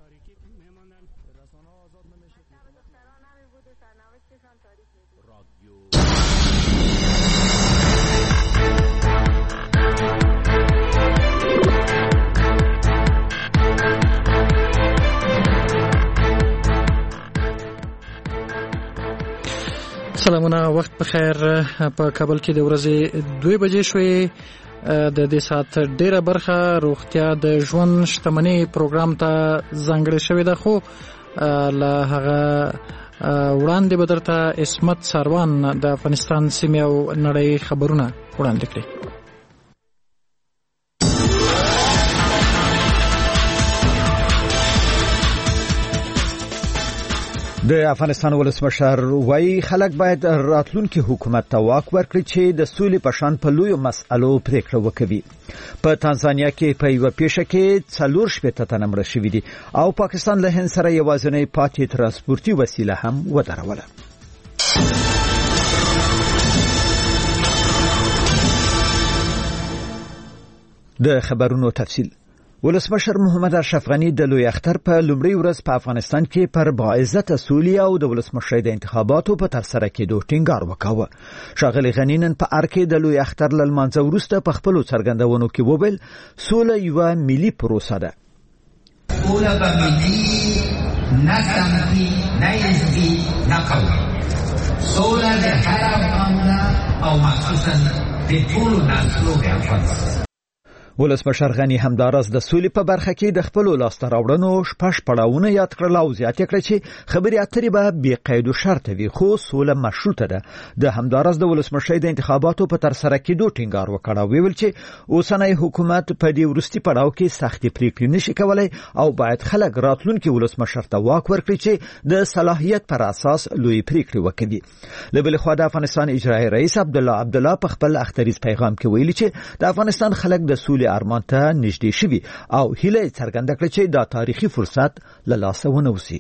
تاریکی میماندن. رسانه آزاد نمیشه. دختران همی بود و سرنوشتشان تاریک میبود. سلامونه، وخت بخیر. په کابل کې د ورځې 2 بجې شوې. د دې ساعت ډیره برخه روغتیا د ژوند شتمنۍ پروګرام ته ځانګړې شوې ده، خو له هغه وړاندې به درته عصمت ساروان د افغانستان سیمې او نړۍ خبرونه وړاندې کړي. د افغانستان ولسمشر وايي خلک باید راتلونکي حکومت ته واک ورکړي چې د سولې په شان په لویو مسألو پریکړه وکړي. په تانزانیا کې په یو پیښه کې 4 تنه مړه شوي دي او پاکستان له هند سره یوازینی پاتې ترانسپورتي وسیله هم ودروله. د خبرونو تفصیل. ولسمشر محمد اشرف غنی د لوی اختر په لومړۍ ورځ په افغانستان کې پر باعزته سولې او د ولسمشرۍ د انتخاباتو په ترسره کېدو ټینګار وکاوه. ښاغلی غنی نن په ار کې د لوی اختر له لمانځه وروسته په خپلو څرګندونو کې وویل سوله یوه ملي پروسه ده. سوله به ملي نه سمتي نه حزبي نه قومي. سوله د هر افغان او مخصوصا د ټولو نسلو د افغانستان. ولسمشر غنی همدارس د سولې په برخه کې د خپل لاسته راوړنو 6 پړاوونه یاد کړل او زیاته کړ چې خبرې اترې به بې قید او شرط وي، خو سوله مشروطه ده. د همدارس د ولسمشرۍ د انتخاباتو په ترسره کېدو ټینګار وکړ او ویل چې اوسنی حکومت په دې وروستي پړاو کې سختې پریکړې نشي کولای او باید خلک راتلونکي ولسمشر ته واک ورکړي چې د صلاحیت پر اساس لوی پریکړې وکړي. له بل خوا د افغانستان اجرایي رئیس عبدالله په خپل اختریز پیغام کې ویلي چې د افغانستان خلک د سولې ارمان ته نږدې شوي او هیله څرګنده کړه چې دا تاریخي فرصت له لاسه ونوسي.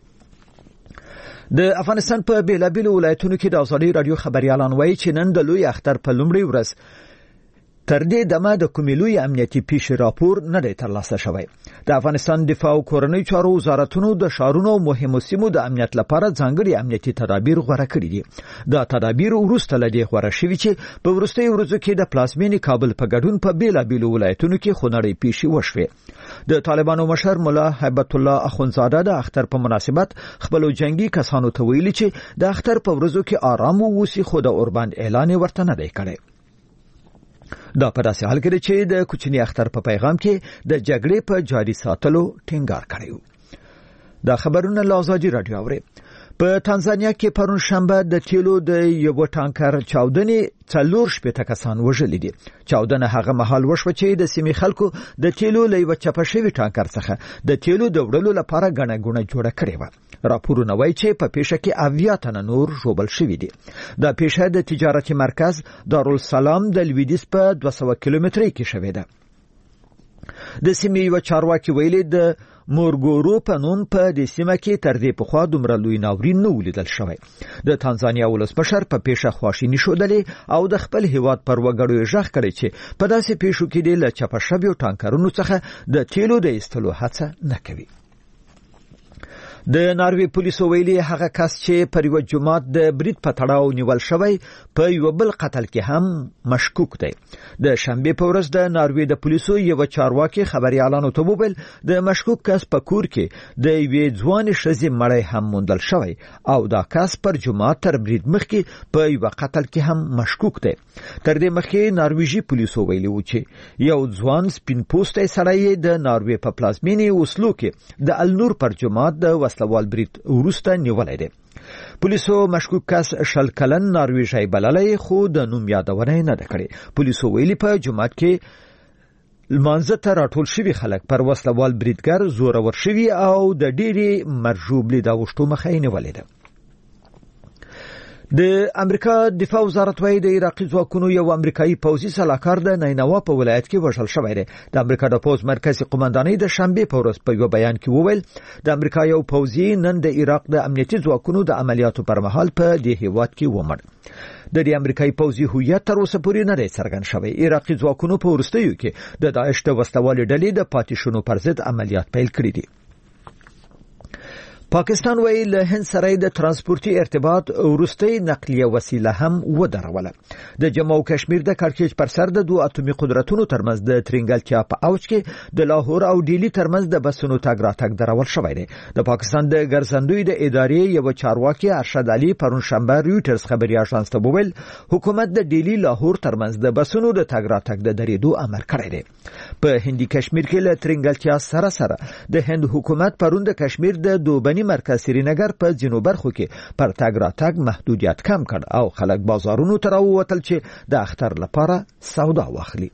د افغانستان په بیلابیلو ولایتونو کې د ازادي رادیو خبريالان وایي چې نن د لوی اختر په لومړۍ ورځ تر دې دمه د کومې لوی امنیتي پیښې راپور نه دی ترلاسه شوی. د افغانستان دفاع او کورنۍ چارو وزارتونو د ښارونو او مهمو سیمو د امنیت لپاره ځانګړي امنیتي تدابیر غوړه کړي دي. دا تدابیر وروسته له دې غوړه شوي چې په وروستیو ورځو کې د پلازمینې کابل په ګډون په بیلابیلو ولایتونو کې خونړۍ پیښې وشوې. د طالبانو مشر مولا هیبت الله اخونزاده د اختر په مناسبت خپل جنگي کسانو ته ویلي چې د اختر په ورځو کې آرام ووسی، خو د اوربند اعلان ورته نه دی کړی. دا په داسې حال کې چې د کوچني اختر په پیغام کې د جګړې په جاري ساتلو ټینګار کړی. دا خبرونه له ازادي رادیو اوري. په تانزانیا کې پرون شنبه د تیلو د یو ټانکر چاودنې 4 کسان وژل دي. چاودنه هغه مهال وشوه چې د سیمې خلکو د تیلو له یو چپه شوي ټانکر څخه د تیلو د وړلو لپاره غڼه غونه جوړه کړې و. راپورونه وایي چې په پیښه کې 80 تنه نور ژوبل شوي دي. دا پیښه د تجارتي مرکز دارالسلام د لویدیځ په 200 کیلومترۍ کې شوې ده. د سیمې یو چارواکي ویلي د مورګورو په نوم په دې سیمه کې تر دې پخوا دومره لوی ناورین نه ولیدل شوی. د تانزانیا ولسمشر په پیښه خواشیني ښودلې او د خپل هیواد پر وګړو غږ کړی چې په داسې پیښو کې د لچپه شویو ټانکرونو څخه د تیلو د ایستلو هڅه نه کوي. د ناروې پولیسو ویلي هغه کس چې پر یو جماعت د برید په تړاو نیول شوی په یو بل قتل کې هم مشکوک دی. د شنبه په ورځ د ناروې د پولیسو یو چارواکي خبريالانو ته وویل د مشکوک کس په کور کې د یوې ځوانې ښځې مړی هم موندل شوی او دا کس پر جماعت تر برید مخکې په یو قتل کې هم مشکوک دی. تر دې مخکې ناروېژي پولیسو ویلي و چې یو ځوان سپین پوستی سړی د ناروې په پلازمینې اوسلو کې د النور پر جماعت د وسلوال برید وروسته نیولای دی. پولیسو مشکوک کس 20 کلن ناروېژی بللی، خو د نوم یادونه نه ده کړې. پولیسو ویلي په جماعت کې لمانځه ته راټول شوي خلک پر وسلوال بریدګر زورور شوي او د ډېرې مرجوب لیداوښتو مخه یې نیولې ده. د امریکا دفاع وزارت وايي د عراقي ځواکونو یو امریکایي پوځي سلاکار د نینوا په ولایت کې وژل شوی دی. د امریکا د پوځ مرکزي قومندانۍ د شنبه په ورځ په یو بیان کې وویل د امریکا یو پوځي نن د عراق د امنیتي ځواکونو د عملیاتو پر مهال په دې هیواد کې ومړ. د دې امریکایي پوځي هویت تر اوسه پورې نه دی څرګند شوی. عراقي ځواکونو په وروستیو کې د داعش د وسلوالې ډلې د پاتې شونو پر ضد عملیات پیل کړي دي. پاکستان وی له هند سره د ترانسپورتي ارتباط ورستۍ نقلیه وسیله هم ودروله. د جموں او کشمیر د کړکېچ پر سر د دوه اتومي قدرتونو ترمنځ د ترنګلتیا په اوج کې د لاهور او ډیلی ترمنځ د بسونو تګ راتګ درول شوی دی. د پاکستان د ګرځندوی د ادارې یو چارواکي ارشد علي پرون شنبه رويټرز خبري اژانس ته وویل حکومت د ډیلی لاهور ترمنځ د بسونو د تګ راتګ د درېدو امر کړی دی. په هندي کشمیر کې له ترنګلتیا سره د هند حکومت پرون د کشمیر د دوبني مرکز سرینگر په جنوب برخو کې پر تګ راتګ محدودیت کم کړ او خلک بازارونو ته راووتل چې د اختر لپاره سودا واخلي.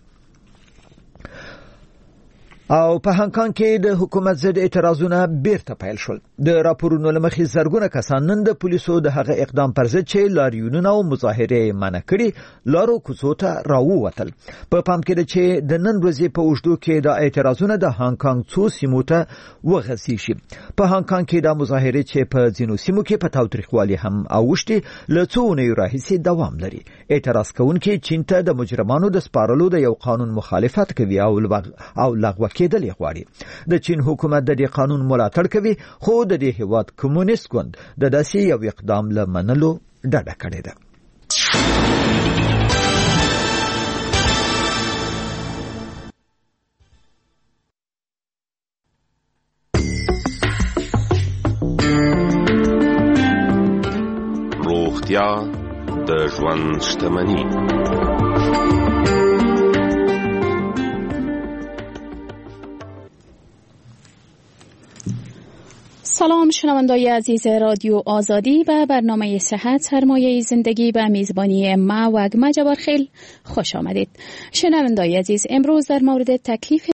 او په هانګ کانګ کې د حکومت ضد اعتراضونه بیرته پیل شول. د راپورونو لمخې زرګونه کسان نن د پولیسو د هغه اقدام پر ضد چې لاریونونه او مظاهره منع کړي لارو کوڅو ته راووتل. په پام کې ده چې د نن ورځې په اوږدو کې د اعتراضونه د هانګ کانګ څو سیمو ته وغځي شي. په هانګ کانګ کې د مظاهره چې په ځینو سیمو کې په تاوتریخوالي هم اوښتي له څو اونیو راهیسې دوام لري. اعتراض کوونکي چین ته د مجرمانو د سپارلو د یو قانون مخالفت کوي او لغوه کېدل غواړي. د چین حکومت د دې قانون ملاتړ کوي خو د دې هیواد کمونیست ګوند د داسې یو اقدام له منلو ډډه کړې ده. روغتیا د ژوند شتمني. سلام شنوندای عزیز رادیو آزادی و برنامه صحت سرمایه زندگی به میزبانی ما و اگمه جبارخیل خوش آمدید. شنوندای عزیز امروز در مورد تکلیف